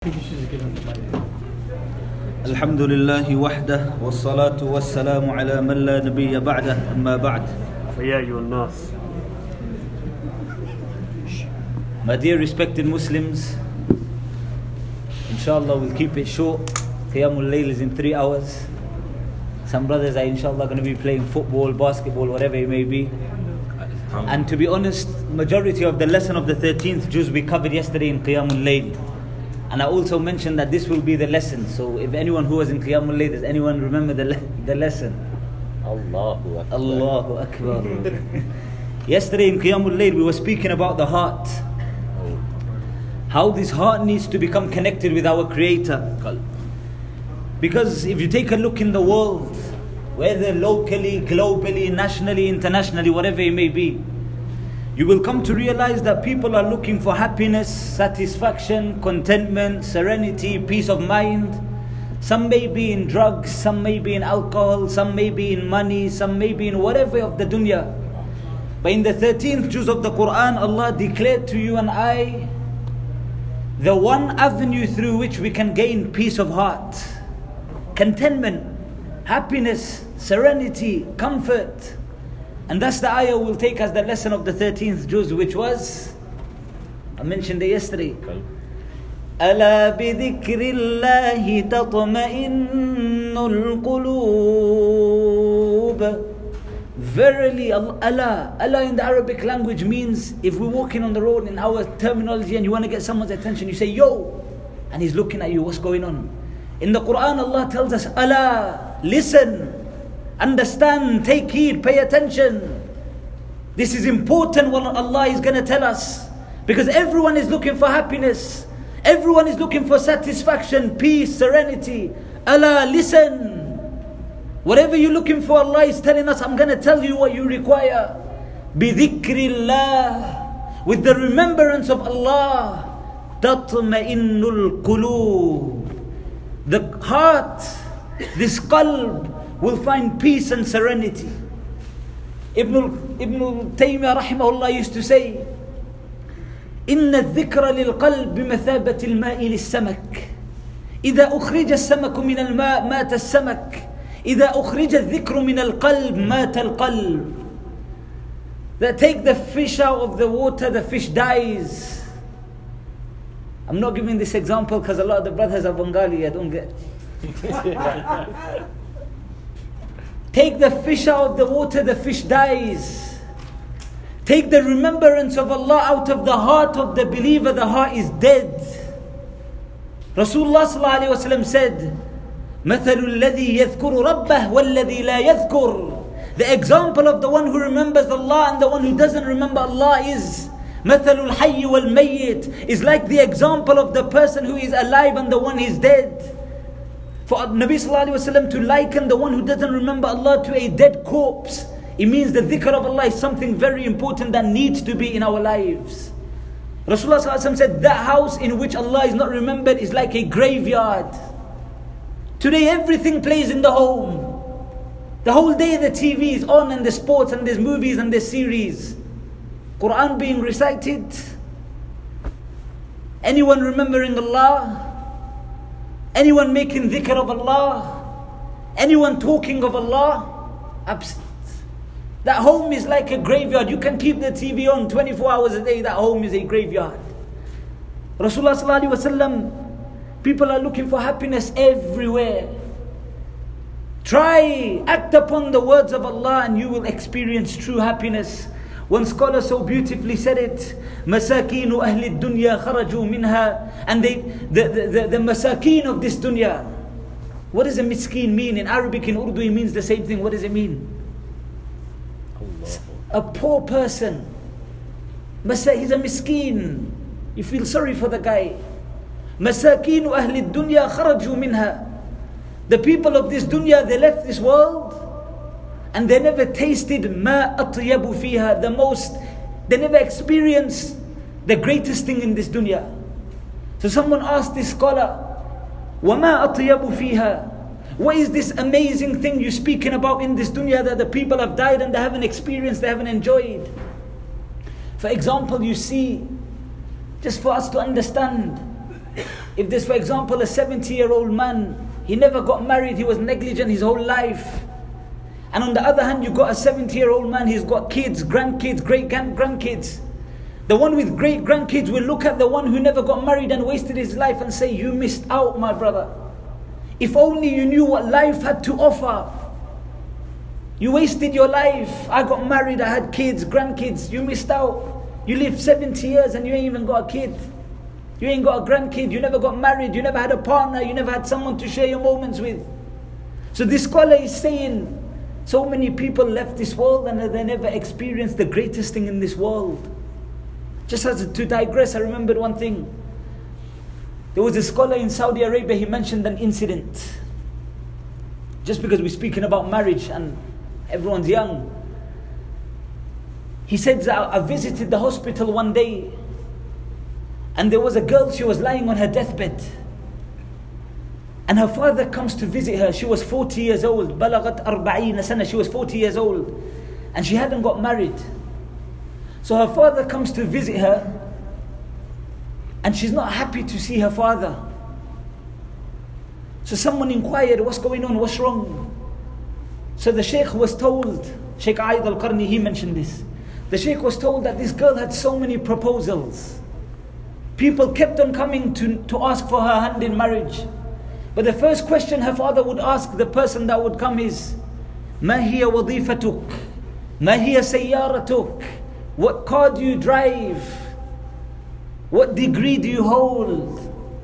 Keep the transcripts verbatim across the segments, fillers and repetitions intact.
الحمد لله وحده والصلاة والسلام على من لا نبي بعده أما بعد. يا أيها الناس. My dear respected Muslims, inshallah we'll keep it short. Qiyamul Layl is in three hours. Some brothers are inshallah going to be playing football, basketball, whatever it may be. And to be honest, majority of the lesson of the thirteenth juz we covered yesterday in Qiyamul Layl. And I also mentioned that this will be the lesson. So if anyone who was in Qiyamul Layl, does anyone remember the, le- the lesson? Allahu Akbar. Allahu Akbar. Yesterday in Qiyamul Layl we were speaking about the heart. How this heart needs to become connected with our Creator. Because if you take a look in the world, whether locally, globally, nationally, internationally, whatever it may be, you will come to realize that people are looking for happiness, satisfaction, contentment, serenity, peace of mind. Some may be in drugs, some may be in alcohol, some may be in money, some may be in whatever of the dunya. But in the thirteenth juz of the Quran, Allah declared to you and I the one avenue through which we can gain peace of heart, contentment, happiness, serenity, comfort. And that's the ayah we'll take as the lesson of the thirteenth juz, which was, I mentioned it yesterday. أَلَا بِذِكْرِ اللَّهِ تَطْمَئِنُّ الْقُلُوبِ. Verily, Allah, Allah in the Arabic language means, if we're walking on the road in our terminology and you want to get someone's attention, you say, yo, and he's looking at you, what's going on? In the Quran, Allah tells us, Allah, listen, understand, take heed, pay attention. This is important what Allah is going to tell us. Because everyone is looking for happiness. Everyone is looking for satisfaction, peace, serenity. Allah, listen. Whatever you're looking for, Allah is telling us, I'm going to tell you what you require. بِذِكْرِ With the remembrance of Allah. تَطْمَئِنُّ الْقُلُوبِ The heart, this qalb, will find peace and serenity. Ibn, Ibn Taymiyyah rahimahullah used to say, إن الذكر للقلب بمثابة الماء للسمك إذا أخرج السمك من الماء مات السمك إذا أخرج الذكر من القلب مات القلب. That take the fish out of the water, the fish dies. I'm not giving this example because a lot of the brothers are Bengali, I don't get. Take the fish out of the water, the fish dies. Take the remembrance of Allah out of the heart of the believer, the heart is dead. Rasulullah sallallahu alayhi wa sallam said, مَثَلُ الَّذِي يَذْكُرُ رَبَّهُ وَالَّذِي لَا يَذْكُرُ. The example of the one who remembers Allah and the one who doesn't remember Allah is مَثَلُ الْحَيِّ وَالْمَيِّتِ, is like the example of the person who is alive and the one who is dead. For Nabi sallallahu alayhi wa sallam to liken the one who doesn't remember Allah to a dead corpse, it means the dhikr of Allah is something very important that needs to be in our lives. Rasulullah sallallahu alayhi wa sallam said, that house in which Allah is not remembered is like a graveyard. Today everything plays in the home. The whole day the T V is on and the sports and there's movies and there's series. Quran being recited. Anyone remembering Allah? Anyone making dhikr of Allah? Anyone talking of Allah? Absent. That home is like a graveyard. You can keep the T V on twenty-four hours a day. That home is a graveyard. Rasulullah sallallahu alaihi wasallam, people are looking for happiness everywhere. Try, act upon the words of Allah and you will experience true happiness. One scholar so beautifully said it, Masakeen ahli dunya kharaju minha. And they, the, the, the, the masakeen of this dunya. What does a miskeen mean? In Arabic, in Urdu, it means the same thing. What does it mean? A poor person. Masa, he's a miskeen. You feel sorry for the guy. Masakeen ahli dunya kharaju minha. The people of this dunya, they left this world and they never tasted ma atyabu fiha, the most, they never experienced the greatest thing in this dunya. So someone asked this scholar, وَمَا أَطْيَبُ فِيهَا, what is this amazing thing you're speaking about in this dunya that the people have died and they haven't experienced, they haven't enjoyed? For example, you see, just for us to understand, If there's, for example, a seventy year old man, he never got married, he was negligent his whole life. And on the other hand, you've got a seventy year old man, he's got kids, grandkids, great grandkids. The one with great grandkids will look at the one who never got married and wasted his life and say, you missed out, my brother. If only you knew what life had to offer. You wasted your life. I got married, I had kids, grandkids, you missed out. You lived seventy years and you ain't even got a kid. You ain't got a grandkid, you never got married, you never had a partner, you never had someone to share your moments with. So this scholar is saying, so many people left this world and they never experienced the greatest thing in this world. Just as to digress, I remembered one thing. There was a scholar in Saudi Arabia, he mentioned an incident. Just because we're speaking about marriage and everyone's young. He said, I visited the hospital one day and there was a girl, she was lying on her deathbed. And her father comes to visit her. She was forty years old. Balagat arba'een sana. She was forty years old. And she hadn't got married. So her father comes to visit her. And she's not happy to see her father. So someone inquired, what's going on? What's wrong? So the Shaykh was told, Shaykh Aid al-Qarni, he mentioned this. The Shaykh was told that this girl had so many proposals. People kept on coming to, to ask for her hand in marriage. But the first question her father would ask the person that would come is, ما هي وظيفتك? ما هي سيارتك? What car do you drive? What degree do you hold?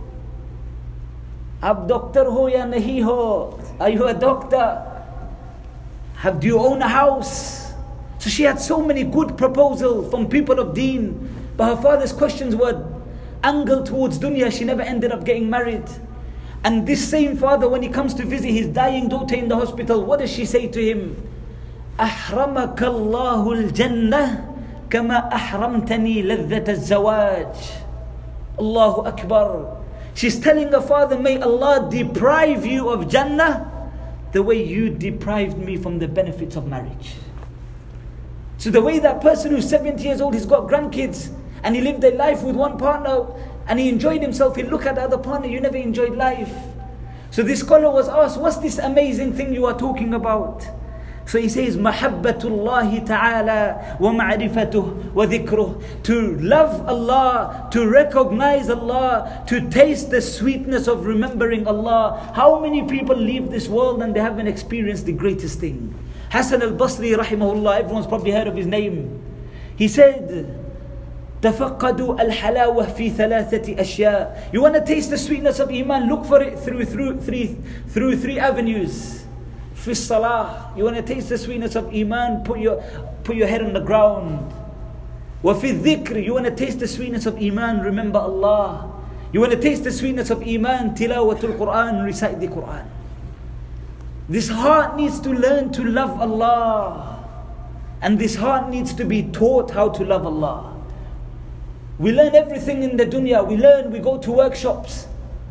Ab doctor ho ya nahi ho? Are you a doctor? Have, do you own a house? So she had so many good proposals from people of deen. But her father's questions were angled towards dunya. She never ended up getting married. And this same father, when he comes to visit his dying daughter in the hospital, what does she say to him? أحرمك الله الجنة كما أحرمتني لذة الزواج. Allahu Akbar. She's telling her father, may Allah deprive you of Jannah the way you deprived me from the benefits of marriage. So the way that person who's seventy years old, he's got grandkids, and he lived a life with one partner, and he enjoyed himself, he look at the other partner, you never enjoyed life. So this scholar was asked, what's this amazing thing you are talking about? So he says, مَحَبَّةُ اللَّهِ تَعَالَى وَمَعْرِفَتُهُ وَذِكْرُهُ. To love Allah, to recognize Allah, to taste the sweetness of remembering Allah. How many people leave this world and they haven't experienced the greatest thing? Hassan al-Basri rahimahullah, everyone's probably heard of his name. He said, تفقدوا الحلاوة في ثلاثة أشياء. You want to taste the sweetness of Iman? Look for it through through three through three avenues. في الصلاة. You want to taste the sweetness of Iman? Put your put your head on the ground. وفي الذكر. You want to taste the sweetness of Iman? Remember Allah. You want to taste the sweetness of Iman? تلاوة القرآن. Recite the Quran. This heart needs to learn to love Allah, and this heart needs to be taught how to love Allah. We learn everything in the dunya. We learn, we go to workshops.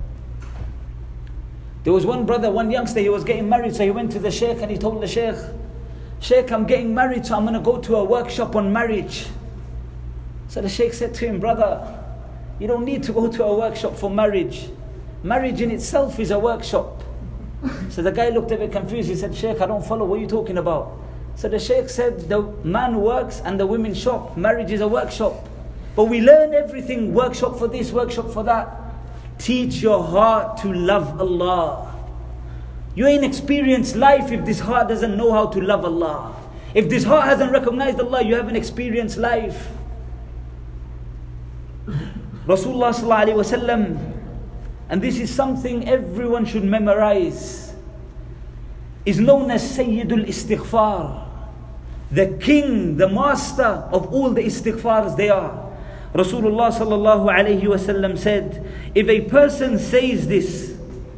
There was one brother, one youngster, he was getting married, so he went to the Shaykh and he told the Shaykh, Shaykh, I'm getting married, so I'm going to go to a workshop on marriage. So the Shaykh said to him, brother, you don't need to go to a workshop for marriage. Marriage in itself is a workshop. So the guy looked a bit confused. He said, Shaykh, I don't follow. What are you talking about? So the Shaykh said, the man works and the women shop. Marriage is a workshop. But we learn everything, workshop for this, workshop for that. Teach your heart to love Allah. You ain't experienced life if this heart doesn't know how to love Allah. If this heart hasn't recognized Allah, you haven't experienced life. Rasulullah sallallahu alaihi wasallam, and this is something everyone should memorize, is known as Sayyidul Istighfar. The king, the master of all the istighfars they are. Rasulullah sallallahu alayhi wasallam said, if a person says this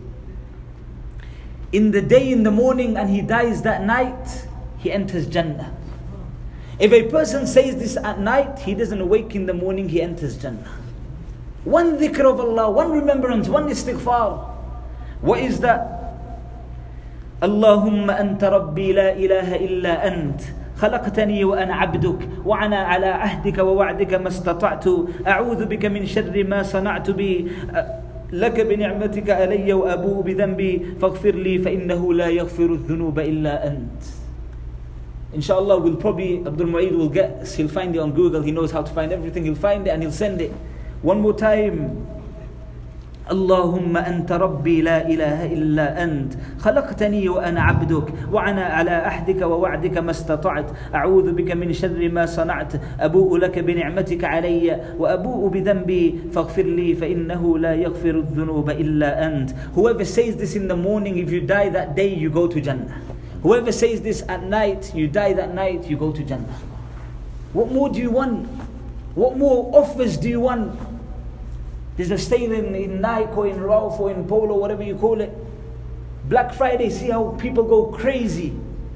in the day, in the morning, and he dies that night, he enters Jannah. If a person says this at night, he doesn't awake in the morning, he enters Jannah. One dhikr of Allah, one remembrance, one istighfar. What is that? Allahumma anta rabbi la ilaha illa ant. خلقتني وأنا عبدك وأنا على عهدك ووعدك ما استطعت أعوذ بك من شر ما صنعت بي لك بنعمتك علي وأبوء بذنبي فاغفر لي فإنه لا يغفر الذنوب إلا أنت. Inshallah, we'll probably, Abdul Mu'eed will get, he'll find it on Google, he knows how to find everything, he'll find it and he'll send it. One more time. اللهم أنت ربي لا إله إلا أنت خلقتني وأنا عبدك وأنا على عهدك ووعدك ما استطعت أعوذ بك من شر ما صنعت أبوء لك بنعمتك علي وأبوء بذنبي فاغفر لي فإنه لا يغفر الذنوب إلا أنت. Whoever says this in the morning, if you die that day, you go to Jannah. Whoever says this at night, you die that night, you go to Jannah. What more do you want? What more offers do you want? There's a sale in, in Nike or in Ralph or in Polo, whatever you call it. Black Friday, see how people go crazy.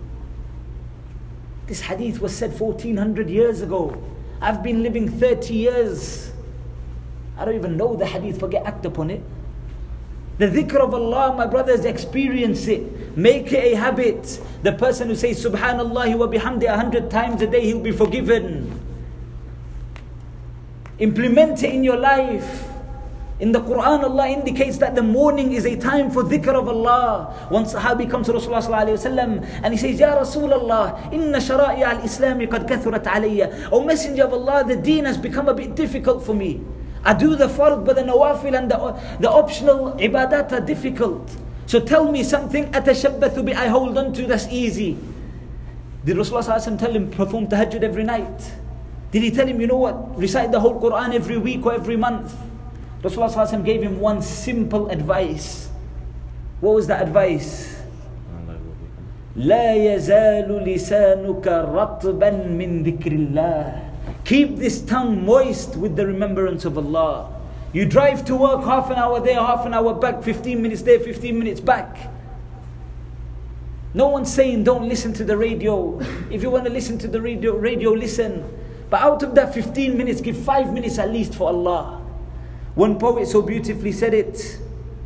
This hadith was said fourteen hundred years ago. I've been living thirty years. I don't even know the hadith, forget act upon it. The dhikr of Allah, my brothers, experience it. Make it a habit. The person who says Subhanallah wa bihamdi a hundred times a day, he'll be forgiven. Implement it in your life. In the Quran, Allah indicates that the morning is a time for dhikr of Allah. One Sahabi comes to Rasulullah sallallahu alayhi wa sallam and he says, Ya Rasulullah, inna shara'i al-Islami qad kathurat alayya. O Messenger of Allah, the deen has become a bit difficult for me. I do the fard, but the nawafil and the, the optional ibadat are difficult. So tell me something, atashabbathu bi, I hold on to, that's easy. Did Rasulullah sallallahu alayhi wa sallam tell him, perform tahajjud every night? Did he tell him, you know what, recite the whole Quran every week or every month? Rasulullah sallallahu alayhi wa sallam gave him one simple advice. What was that advice? لا يزال لسانك رطبا من ذكر الله. Keep this tongue moist with the remembrance of Allah. You drive to work, half an hour there, half an hour back, fifteen minutes there, fifteen minutes back. No one's saying don't listen to the radio. If you want to listen to the radio, radio listen. But out of that fifteen minutes, give five minutes at least for Allah. One poet so beautifully said it.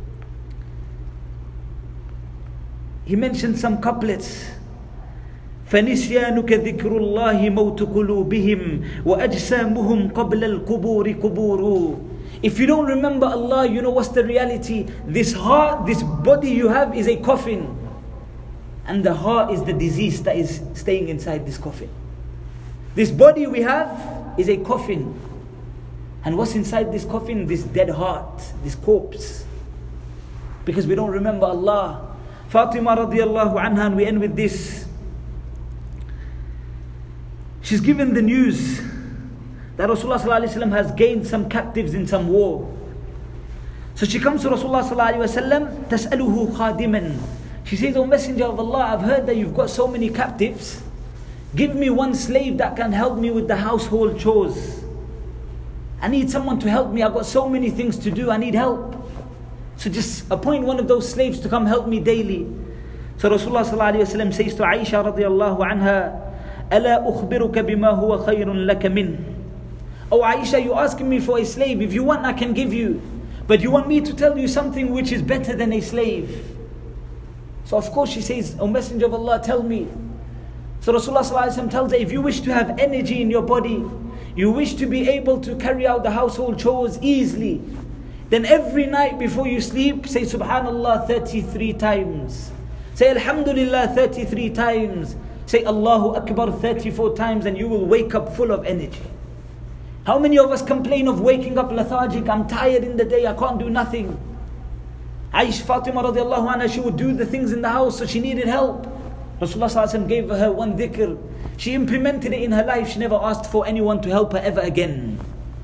He mentioned some couplets. فَنِسْيَانُكَ ذِكْرُ اللَّهِ مَوْتُ قُلُوبِهِمْ وَأَجْسَامُهُمْ قَبْلَ الْقُبُورِ قُبُورُ. If you don't remember Allah, you know what's the reality? This heart, this body you have is a coffin. And the heart is the disease that is staying inside this coffin. This body we have is a coffin. And what's inside this coffin? This dead heart, this corpse. Because we don't remember Allah. Fatima radiallahu anha, and we end with this. She's given the news that Rasulullah sallallahu alaihi wasallam has gained some captives in some war. So she comes to Rasulullah sallallahu alaihi wasallam, tas'aluhu khadiman. She says, O Messenger of Allah, I've heard that you've got so many captives. Give me one slave that can help me with the household chores. I need someone to help me. I've got so many things to do. I need help. So just appoint one of those slaves to come help me daily. So Rasulullah sallallahu alaihi wasallam says to Aisha radiallahu anha, ألا أخبرك بما هو خير لك منه. Oh Aisha, you're asking me for a slave. If you want, I can give you. But you want me to tell you something which is better than a slave. So of course she says, O Messenger of Allah, tell me. So Rasulullah sallallahu alaihi wasallam tells her, if you wish to have energy in your body, you wish to be able to carry out the household chores easily, then every night before you sleep, say Subhanallah thirty-three times. Say Alhamdulillah thirty-three times. Say Allahu Akbar thirty-four times, and you will wake up full of energy. How many of us complain of waking up lethargic? I'm tired in the day, I can't do nothing. Aisha Fatima radiallahu anha, she would do the things in the house, so she needed help. Rasulullah sallallahu alaihi wasallam gave her one dhikr. She implemented it in her life. She never asked for anyone to help her ever again.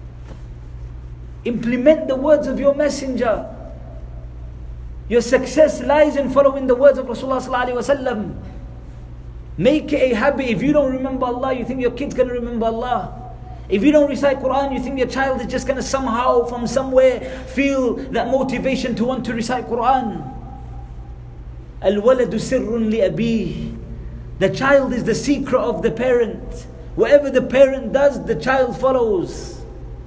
Implement the words of your messenger. Your success lies in following the words of Rasulullah sallallahu alaihi wasallam. Make it a habit. If you don't remember Allah, you think your kid's going to remember Allah. If you don't recite Quran, you think your child is just going to somehow, from somewhere, feel that motivation to want to recite Quran. Al-waladu sirrun li-abih. The child is the secret of the parent. Whatever the parent does, the child follows.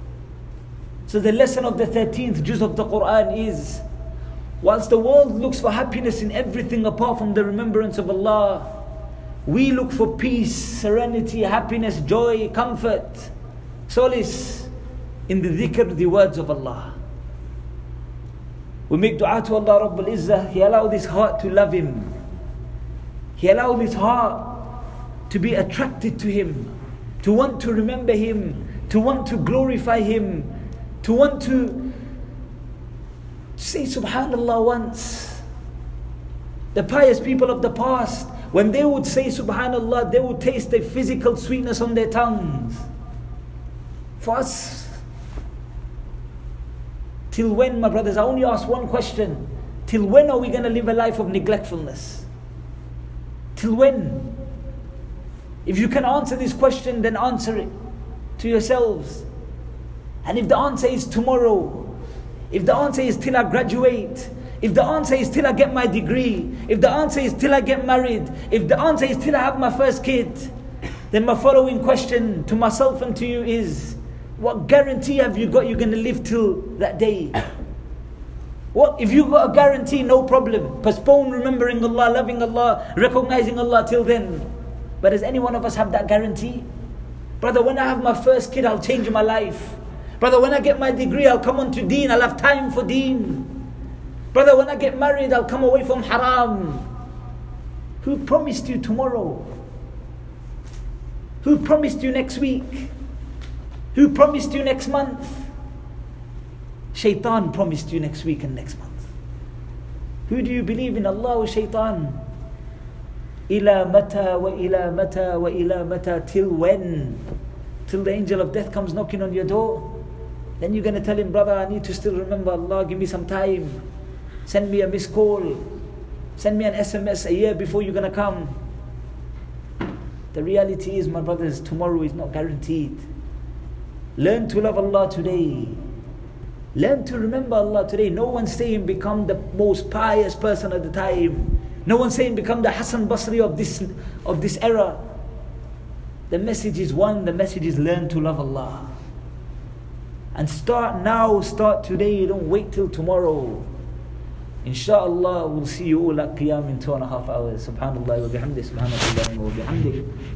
So the lesson of the thirteenth juz of the Quran is, whilst the world looks for happiness in everything apart from the remembrance of Allah, we look for peace, serenity, happiness, joy, comfort, solace in the dhikr, the words of Allah. We make dua to Allah Rabbul Izzah. He allowed his heart to love Him. He allowed his heart to be attracted to Him, to want to remember Him, to want to glorify Him, to want to say Subhanallah once. The pious people of the past, when they would say Subhanallah, they would taste the physical sweetness on their tongues. For us, till when, my brothers, I only ask one question. Till when are we going to live a life of neglectfulness? Till when? If you can answer this question, then answer it to yourselves. And if the answer is tomorrow, if the answer is till I graduate, if the answer is till I get my degree, if the answer is till I get married, if the answer is till I have my first kid, then my following question to myself and to you is, what guarantee have you got you're going to live till that day? What if you got a guarantee? No problem. Postpone remembering Allah, loving Allah, recognizing Allah till then. But does any one of us have that guarantee? Brother, when I have my first kid, I'll change my life. Brother, when I get my degree, I'll come on to deen. I'll have time for deen. Brother, when I get married, I'll come away from haram. Who promised you tomorrow? Who promised you next week? Who promised you next month? Shaitan promised you next week and next month. Who do you believe in, Allah or Shaitan? Ila mata wa ila mata wa ila mata. Till when? Till the angel of death comes knocking on your door. Then you're going to tell him, brother, I need to still remember Allah, give me some time. Send me a missed call. Send me an S M S a year before you're going to come. The reality is, my brothers, tomorrow is not guaranteed. Learn to love Allah today. Learn to remember Allah today. No one's saying become the most pious person at the time. No one's saying become the Hassan Basri of this, of this era. The message is one, the message is learn to love Allah. And start now, start today, don't wait till tomorrow. Inshallah, we'll see you all at Qiyam in two and a half hours. Subhanallah wa bihamdi, subhanallah wa bihamdi.